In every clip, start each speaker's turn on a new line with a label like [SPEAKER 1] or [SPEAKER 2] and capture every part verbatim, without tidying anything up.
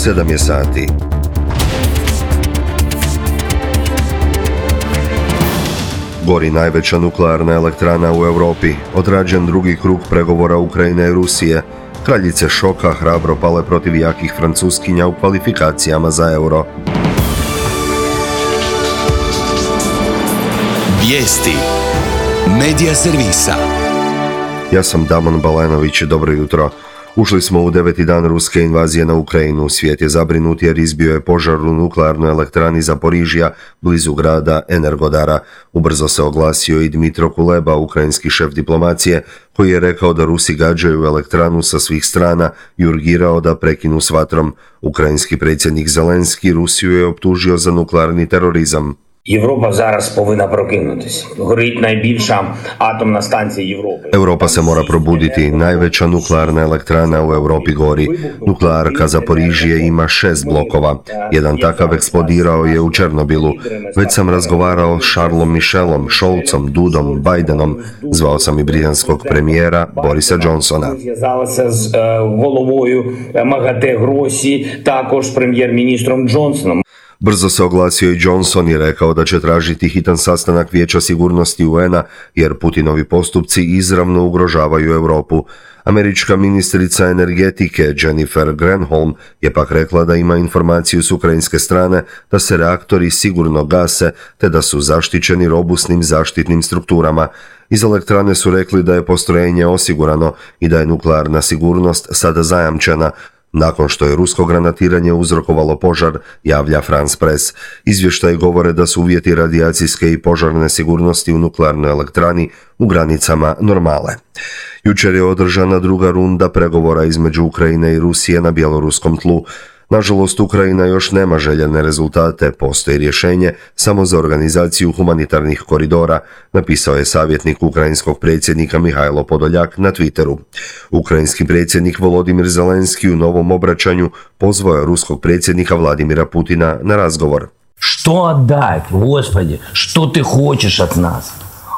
[SPEAKER 1] sedam je sati. Gori najveća nuklearna elektrana u Europi, odrađen drugi krug pregovora Ukrajine i Rusije. Kraljice šoka hrabro pale protiv jakih Francuskinja u kvalifikacijama za euro.
[SPEAKER 2] Vijesti Medija servisa.
[SPEAKER 1] Ja sam Damon Balenović, dobro jutro. Ušli smo u deveti dan ruske invazije na Ukrajinu. Svijet je zabrinut jer izbio je požar u nuklearnoj elektrani Zaporižja, blizu grada Energodara. Ubrzo se oglasio i Dmitro Kuleba, ukrajinski šef diplomacije, koji je rekao da Rusi gađaju elektranu sa svih strana i urgirao da prekinu s vatrom. Ukrajinski predsjednik Zelenski Rusiju je optužio za nuklearni terorizam.
[SPEAKER 3] Європа зараз повинна прокинутися. Горить найбільша атомна станція Європи.
[SPEAKER 1] Europa se mora probuditi. Najveća nuklearna elektrana u Europi gori. Nuklearka Zaporižje ima šest blokova. Jedan takav eksplodirao je u Černobilu. Već sam razgovarao s Charlesom Michelom, Scholzom, Dudom, Bidenom. Zvao sam i britanskog premijera Borisa Johnsona.
[SPEAKER 3] Зв'язалася з головою МАГАТЕ Гросі, також прем'єр-міністром Джонсоном.
[SPEAKER 1] Brzo se oglasio i Johnson i rekao da će tražiti hitan sastanak Vijeća sigurnosti U N-a jer Putinovi postupci izravno ugrožavaju Europu. Američka ministrica energetike Jennifer Granholm je pak rekla da ima informaciju s ukrajinske strane da se reaktori sigurno gase te da su zaštićeni robusnim zaštitnim strukturama. Iz elektrane su rekli da je postrojenje osigurano i da je nuklearna sigurnost sada zajamčena. Nakon što je rusko granatiranje uzrokovalo požar, javlja France Press. Izvještaji govore da su uvjeti radijacijske i požarne sigurnosti u nuklearnoj elektrani u granicama normale. Jučer je održana druga runda pregovora između Ukrajine i Rusije na bjeloruskom tlu. Nažalost, Ukrajina još nema željene rezultate, postoji rješenje samo za organizaciju humanitarnih koridora, napisao je savjetnik ukrajinskog predsjednika Mihajlo Podoljak na Twitteru. Ukrajinski predsjednik Volodimir Zelenski u novom obraćanju pozvao je ruskog predsjednika Vladimira Putina na razgovor.
[SPEAKER 4] Što отдать, Господи, što ti hoćeš od nas?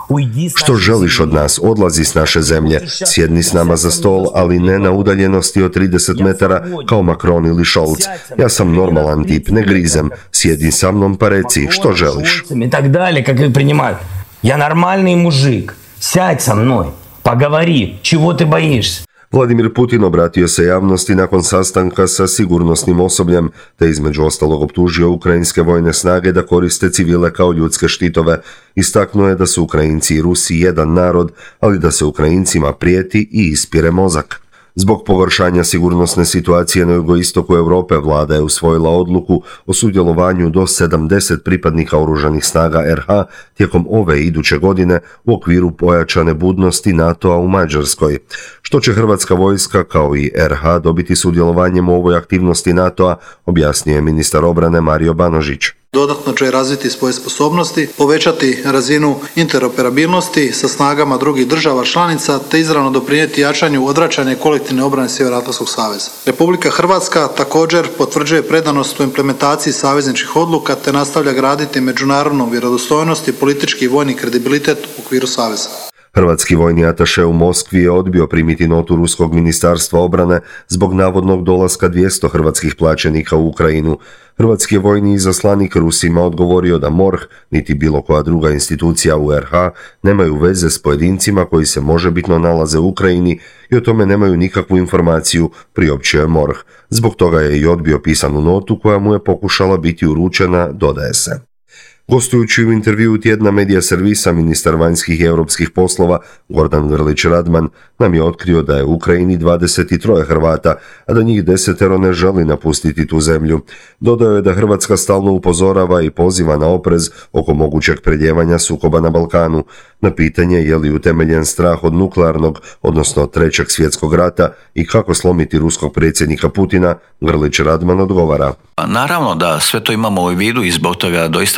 [SPEAKER 1] Što želiš od nas? Odlazi s naše zemlje. Sjedni s nama za stol, ali ne na udaljenosti od trideset metara kao Macron ili Scholz. Ja sam normalan tip, ne grizem. Sjedni sa mnom pa reci što želiš.
[SPEAKER 4] I tak dalje, kako ih priнимают. Ja normalni mužik. Sядь sa mной. Поговори. Čего ti bojiš?
[SPEAKER 1] Vladimir Putin obratio se javnosti nakon sastanka sa sigurnosnim osobljem, te između ostalog optužio ukrajinske vojne snage da koriste civile kao ljudske štitove. Istaknuo je da su Ukrajinci i Rusi jedan narod, ali da se Ukrajincima prijeti i ispire mozak. Zbog pogoršanja sigurnosne situacije na jugoistoku Europe, vlada je usvojila odluku o sudjelovanju do sedamdeset pripadnika oružanih snaga R H tijekom ove i iduće godine u okviru pojačane budnosti NATO-a u Mađarskoj. Što će hrvatska vojska kao i R H dobiti sudjelovanjem u ovoj aktivnosti NATO-a, objasnio je ministar obrane Mario Banožić.
[SPEAKER 5] Dodatno će razviti svoje sposobnosti, povećati razinu interoperabilnosti sa snagama drugih država članica te izravno doprinijeti jačanju odvraćanja i kolektivne obrane Sjevernoatlantskog saveza. Republika Hrvatska također potvrđuje predanost u implementaciji savezničkih odluka te nastavlja graditi međunarodnu vjerodostojnost i politički i vojni kredibilitet u okviru saveza.
[SPEAKER 1] Hrvatski vojni ataše u Moskvi je odbio primiti notu ruskog ministarstva obrane zbog navodnog dolaska dvjesto hrvatskih plaćenika u Ukrajinu. Hrvatski je vojni izaslanik Rusima odgovorio da M O R H niti bilo koja druga institucija u R H nemaju veze s pojedincima koji se možebitno nalaze u Ukrajini i o tome nemaju nikakvu informaciju, priopćio je M O R H. Zbog toga je i odbio pisanu notu koja mu je pokušala biti uručena, dodaje se. Gostujući u intervjuu tjedna Medija servisa, ministar vanjskih i europskih poslova Gordan Grlić Radman nam je otkrio da je u Ukrajini dvadeset tri Hrvata, a da njih desetero ne želi napustiti tu zemlju. Dodao je da Hrvatska stalno upozorava i poziva na oprez oko mogućeg preljevanja sukoba na Balkanu. Na pitanje je li utemeljen strah od nuklearnog, odnosno trećeg svjetskog rata i kako slomiti ruskog predsjednika Putina, Grlić Radman odgovara.
[SPEAKER 6] Naravno da sve to imamo u vidu i zbog toga doista moramo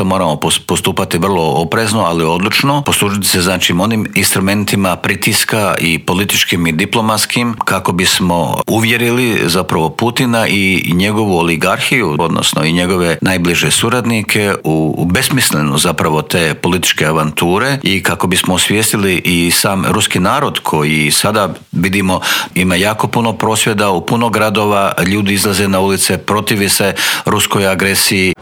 [SPEAKER 6] postupati vrlo oprezno, ali odlučno, poslužiti se znači onim instrumentima pritiska i političkim i diplomatskim kako bismo uvjerili zapravo Putina i njegovu oligarhiju, odnosno i njegove najbliže suradnike u, u besmislenu zapravo te političke avanture i kako bismo osvijestili i sam ruski narod koji sada vidimo ima jako puno prosvjeda u puno gradova, ljudi izlaze na ulice, protivi se ruskoj agresiji.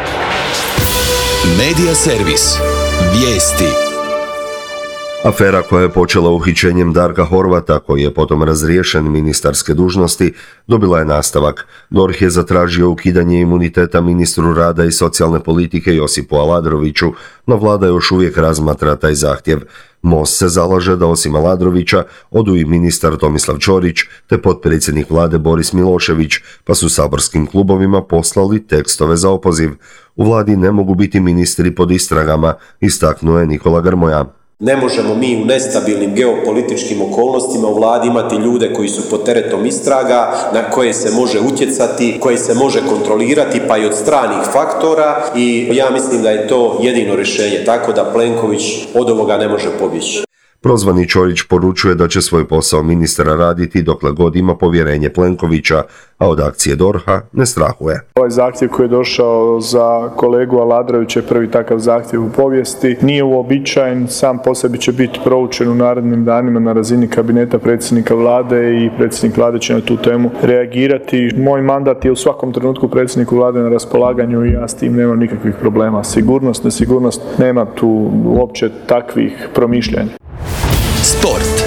[SPEAKER 2] Medija servis. Vijesti.
[SPEAKER 1] Afera koja je počela uhićenjem Darka Horvata, koji je potom razriješen ministarske dužnosti, dobila je nastavak. D O R H je zatražio ukidanje imuniteta ministru rada i socijalne politike Josipu Aladroviću, no vlada još uvijek razmatra taj zahtjev. Most se zalaže da osim Aladrovića odu i ministar Tomislav Ćorić te potpredsjednik vlade Boris Milošević, pa su saborskim klubovima poslali tekstove za opoziv. U vladi ne mogu biti ministri pod istragama, istaknuo je Nikola Grmoja.
[SPEAKER 7] Ne možemo mi u nestabilnim geopolitičkim okolnostima u vladi imati ljude koji su pod teretom istraga, na koje se može utjecati, koje se može kontrolirati, pa i od stranih faktora, i ja mislim da je to jedino rješenje, tako da Plenković od ovoga ne može pobjeći.
[SPEAKER 1] Prozvani Ćorić poručuje da će svoj posao ministra raditi dokle god ima povjerenje Plenkovića, a od akcije D O R H-a ne strahuje.
[SPEAKER 8] Ovaj zahtjev koji je došao za kolegu Aladrovića je prvi takav zahtjev u povijesti. Nije uobičajen, sam po sebi će biti proučen u narednim danima na razini kabineta predsjednika vlade i predsjednik vlade će na tu temu reagirati. Moj mandat je u svakom trenutku predsjedniku vlade na raspolaganju i ja s tim nemam nikakvih problema. Sigurnost, nesigurnost, nema tu uopće takvih promišljanja.
[SPEAKER 2] Sport.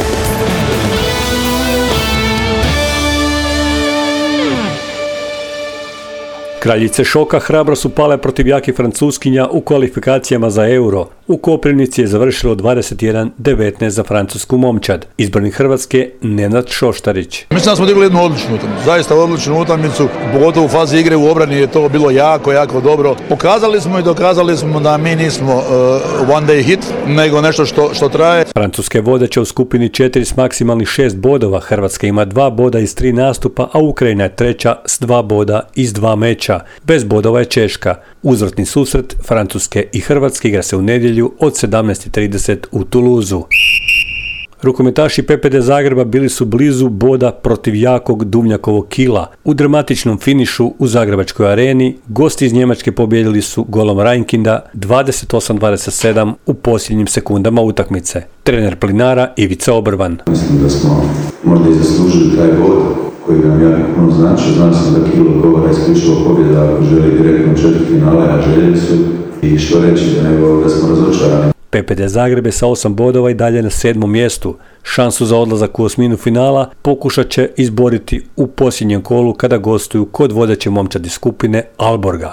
[SPEAKER 9] Kraljice šoka hrabro su pale protiv jakih Francuskinja u kvalifikacijama za Euro. U Koprivnici je završilo dvadeset jedan devetnaest za francusku momčad. Izbornik Hrvatske Nenad Šoštarić.
[SPEAKER 10] Mislim da smo digli jednu odličnu utakmicu, zaista odličnu utakmicu, pogotovo u fazi igre u obrani je to bilo jako, jako dobro. Pokazali smo i dokazali smo da mi nismo uh, one day hit, nego nešto što, što traje.
[SPEAKER 9] Francuske vodeće u skupini četiri s maksimalnih šest bodova, Hrvatska ima dva boda iz tri nastupa, a Ukrajina je treća s dva boda iz dva meča. Bez bodova je Češka. Uzvratni susret Francuske i Hrvatske igra se u nedjelju od sedamnaest trideset u Tuluzu. Rukometaši P P D Zagreba bili su blizu boda protiv jakog Duvnjakovog Kila. U dramatičnom finišu u Zagrebačkoj areni gosti iz Njemačke pobijedili su golom Rajnkinda dvadeset osam dvadeset sedam u posljednjim sekundama utakmice. Trener Plinara Ivica Obrvan.
[SPEAKER 11] Mislim da smo možda i zaslužili taj bod koji nam jako puno znači. Znam sam da Kilo govora isključivo pobjeda ako želi direktno četvrtfinale, a željeli su, i što reći da, nego da smo razočarani.
[SPEAKER 9] P P D Zagreb je sa osam bodova i dalje na sedmom mjestu. Šansu za odlazak u osminu finala pokušat će izboriti u posljednjem kolu kada gostuju kod vodeće momčadi skupine Alborga.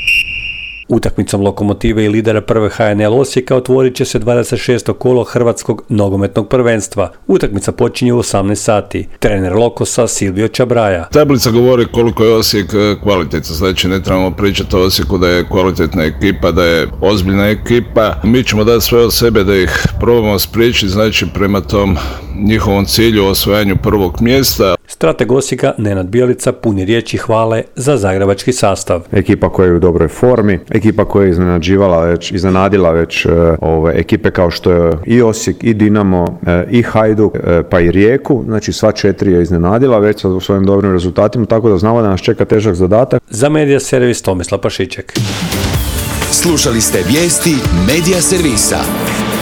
[SPEAKER 9] Utakmicom Lokomotive i lidera prve H N L Osijeka otvorit će se dvadeset šesto kolo Hrvatskog nogometnog prvenstva. Utakmica počinje u osamnaest sati. Trener Lokosa Silvio Čabraja.
[SPEAKER 12] Tablica govori koliko je Osijek kvalitetna, znači ne trebamo pričati o Osijeku da je kvalitetna ekipa, da je ozbiljna ekipa. Mi ćemo dati sve od sebe da ih probamo spriječiti, znači prema tom njihovom cilju o osvajanju prvog mjesta.
[SPEAKER 9] Strateg Osijeka Nenad Bjelica puni riječi hvale za zagrebački sastav.
[SPEAKER 13] Ekipa koja je u dobroj formi, ekipa koja je iznenađivala već, iznenadila već ove ekipe kao što je i Osijek, i Dinamo, i Hajduk, pa i Rijeku, znači sva četiri je iznenadila već sa svojim dobrim rezultatima, tako da znamo da nas čeka težak zadatak.
[SPEAKER 9] Za Medija servis Tomislav Pašiček.
[SPEAKER 2] Slušali ste vijesti Medija servisa.